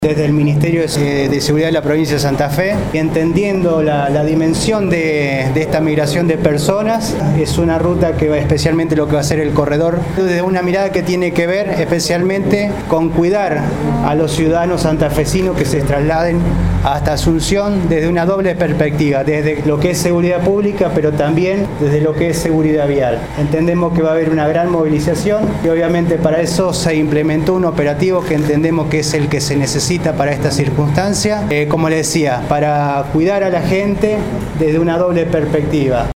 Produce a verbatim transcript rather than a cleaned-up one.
Desde el Ministerio de Seguridad de la provincia de Santa Fe, entendiendo la, la dimensión de, de esta migración de personas, es una ruta que va especialmente lo que va a ser el corredor, desde una mirada que tiene que ver especialmente con cuidar a los ciudadanos santafesinos que se trasladen hasta Asunción desde una doble perspectiva, desde lo que es seguridad pública, pero también desde lo que es seguridad vial. Entendemos que va a haber una gran movilización y obviamente para eso se implementó un operativo que entendemos que es el que se necesita para esta circunstancia, eh, como les decía, para cuidar a la gente desde una doble perspectiva.